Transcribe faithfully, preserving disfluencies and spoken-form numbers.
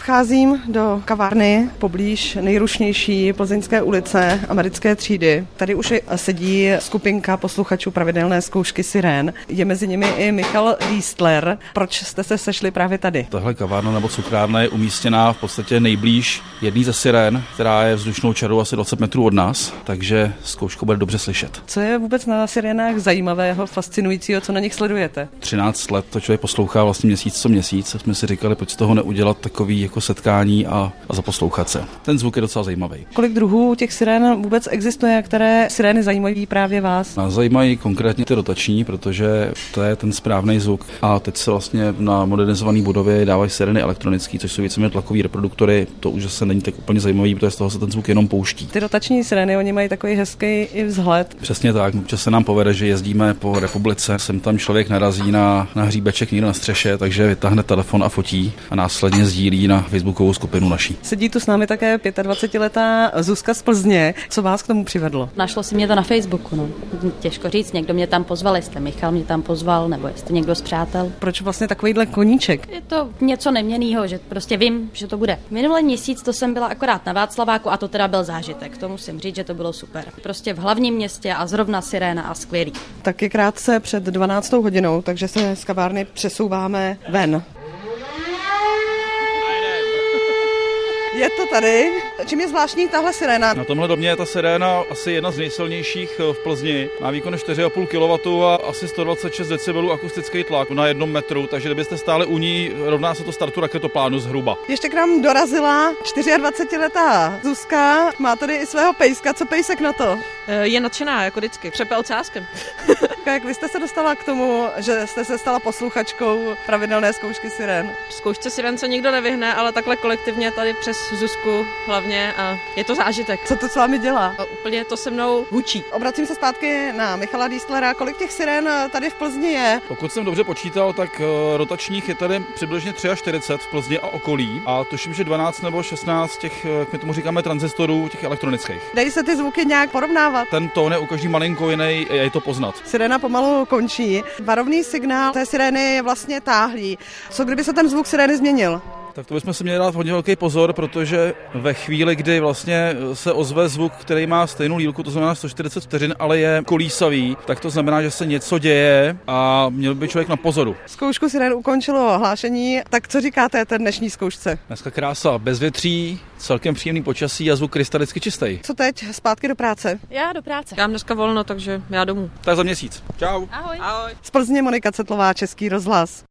Vcházím do kavárny poblíž nejrušnější Plzeňské ulice Americké třídy. Tady už sedí skupinka posluchačů pravidelné zkoušky Sirén. Je mezi nimi i Michal Diesler. Proč jste se sešli právě tady? Tahle kavárna nebo cukrárna je umístěná v podstatě nejblíž jedný ze Sirén, která je vzdušnou čarou asi dvacet metrů od nás, takže zkoušku bude dobře slyšet. Co je vůbec na Sirénách zajímavého, fascinujícího, co na nich sledujete? třináct let to člověk poslouchá vlastně měsíc co měsíc. Jsme si říkali, pojď z toho neudělat takový jako setkání a, a zaposlouchat se. Ten zvuk je docela zajímavý. Kolik druhů těch sirén vůbec existuje, které sirény zajímají právě vás? Nás zajímají konkrétně ty rotační, protože to je ten správný zvuk. A teď se vlastně na modernizované budově dávají sirény elektronické, což jsou víceméně tlakové reproduktory. To už zase není tak úplně zajímavý, protože z toho se ten zvuk jenom pouští. Ty rotační sirény, oni mají takový hezký i vzhled. Přesně tak. Občas se nám povede, že jezdíme po republice, sem tam člověk narazí na, na hříbeček někde na střeše, takže vytáhne telefon a fotí a následně sdílí na facebookovou skupinu naší. Sedí tu s námi také dvacetiletá Zuzka z Plzně. Co vás k tomu přivedlo? Našlo si mě to na Facebooku, no. Těžko říct, někdo mě tam pozval, jestli Michal mě tam pozval, nebo jestli někdo z přátel. Proč vlastně takovýhle koníček? Je to něco neměnnýho, že prostě vím, že to bude. Minulý měsíc to jsem byla akorát na Václaváku a to teda byl zážitek. To musím říct, že to bylo super. Prostě v hlavním městě a zrovna siréna a skvělý. Taky krátce před dvanáctou hodinou, takže se z kavárny přesouváme ven. Je to tady. Čím je zvláštní tahle siréna? Na tomhle domě je ta siréna asi jedna z nejsilnějších v Plzni. Má výkon čtyři a půl kilowattu a asi sto dvacet šest decibelů akustický tlak na jednom metru, takže kdybyste stáli u ní, rovná se to startu raketoplánu zhruba. Ještě k nám dorazila dvacetičtyřletá Zuzka. Má tady i svého pejska. Co pejsek na to? Je nadšená, jako vždycky. Přepe ocáskem. Jak vy jste se dostala k tomu, že jste se stala posluchačkou pravidelné zkoušky sirén? Zkoušce sirén se nikdo nevyhne, ale takhle kolektivně tady přes Zuzku hlavně a je to zážitek. Co to s vámi dělá? A úplně to se mnou hučí. Obracím se zpátky na Michala Dieslera. Kolik těch sirén tady v Plzni je? Pokud jsem dobře počítal, tak rotačních je tady přibližně čtyřicet tři v Plzni a okolí. A tuším, že dvanáct nebo šestnáct těch, jak my tomu říkáme, tranzistorů, těch elektronických. Dají se ty zvuky nějak porovnávat? Ten tón je u každý malinko jiný, je to poznat. Siréna pomalu končí. Varovný signál té sirény je vlastně táhlý. Co kdyby se ten zvuk sirény změnil? Tak to bychom si měli dát hodně velký pozor, protože ve chvíli, kdy vlastně se ozve zvuk, který má stejnou lílku, to znamená sto čtyřicet vteřin, ale je kolísavý, tak to znamená, že se něco děje a měl by člověk na pozoru. Zkoušku sirén ukončilo hlášení, tak co říkáte té dnešní zkoušce? Dneska krása, bez větří, celkem příjemný počasí a zvuk krystalicky čistý. Co teď? Zpátky do práce? Já do práce. Já mám dneska volno, takže já domů. Tak za měsíc. Čau. Ahoj. Ahoj. Z Plzně Monika Cetlová, Český rozhlas.